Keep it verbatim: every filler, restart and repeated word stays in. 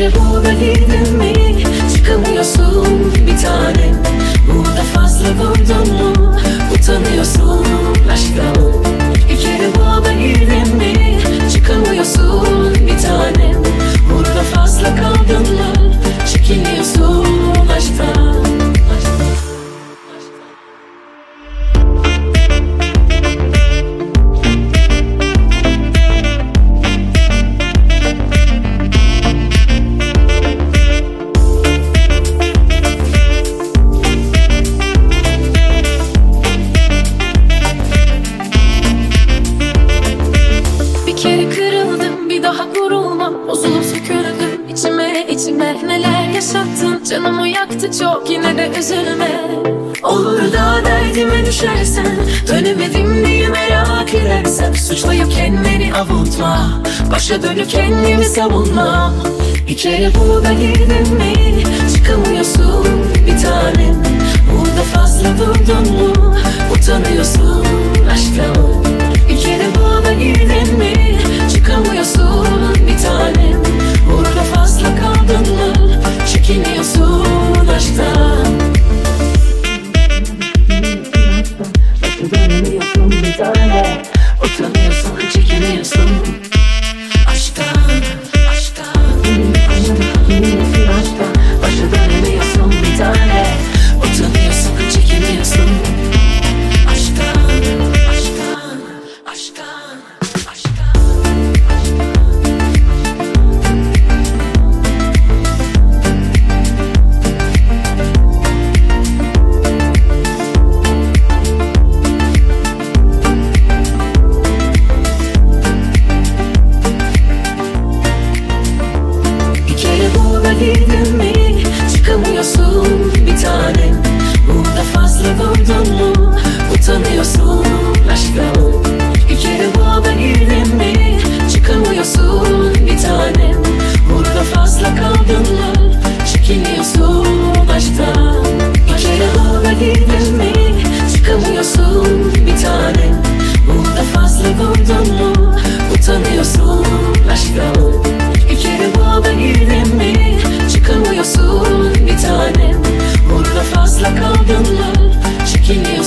kere burada girdin mi çıkamıyorsun bir tanem. Burada fazla durdun mu utanıyorsun aşktan. Bir kere burada girdin mi çıkamıyorsun bir tanem. Burada fazla kaldın mı çekiniyorsun aşktan. Bozulup söküldüm içime içime, neler yaşattın, canımı yaktı çok, yine de üzülme. Olur da derdime düşersen, dönemedim diye merak edersen, suçlayıp kendini avutma, başa dönüp kendimi savunma. Bir kere burada girdin mi çıkamıyorsun bir tanem. Burada fazla durdun mu utanıyorsun aşktan. Bir kere burada girdin mi çıkamıyorsun bir tanem. Burada fazla kaldın mı çekiniyorsun aşktan. Başa dönemiyorsun bir tane. Utanıyorsun, çekiniyorsun aşktan. Aşktan, çekiniyorsun aşktan. Başa dönemiyorsun bir tane. Utanıyorsun, çekiniyorsun aşktan. Aşktan, aşktan, aşktan. Girdin mi çıkamıyorsun bir tanem. Burada fazla durdun mu utanıyorsun aşktan. Bir kere burada girdin mi çıkamıyorsun bir tanem. Burada fazla kaldın mı çekiniyorsun aşktan. Bir kere burada girdin mi çıkamıyorsun bir tanem. Burada fazla durdun mu utanıyorsun aşktan. Bir kere burada girdin mi çıkamıyorsun bir tanem. Burada fazla kaldın mı çekiniyorsun